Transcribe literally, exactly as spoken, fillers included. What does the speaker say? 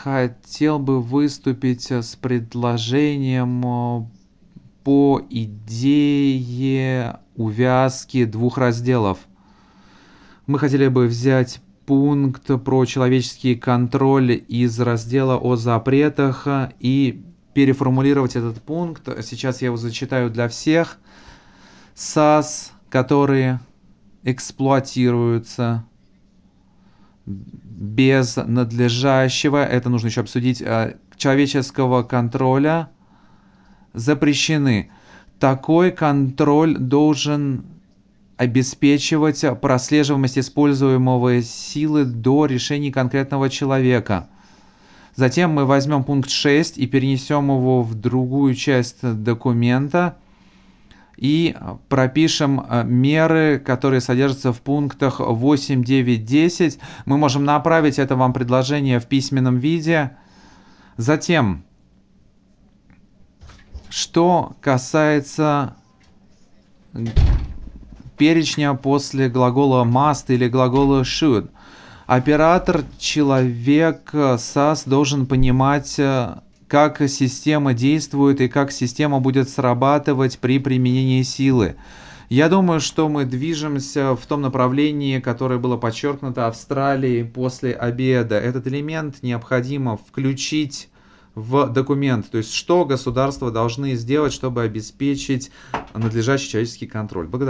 хотел бы выступить с предложением по идее увязки двух разделов. Мы хотели бы взять пункт про человеческий контроль из раздела о запретах и переформулировать этот пункт. Сейчас я его зачитаю для всех. САС, которые эксплуатируются без надлежащего, это нужно еще обсудить, человеческого контроля, запрещены. Такой контроль должен обеспечивать прослеживаемость используемого силы до решения конкретного человека. Затем мы возьмем пункт шесть и перенесем его в другую часть документа и пропишем меры, которые содержатся в пунктах восемь, девять, десять. Мы можем направить это вам предложение в письменном виде. Затем, что касается перечня после глагола must или глагола should. Оператор, человек, САС должен понимать, как система действует и как система будет срабатывать при применении силы. Я думаю, что мы движемся в том направлении, которое было подчеркнуто Австралией после обеда. Этот элемент необходимо включить в документ, то есть что государства должны сделать, чтобы обеспечить надлежащий человеческий контроль. Благодарю.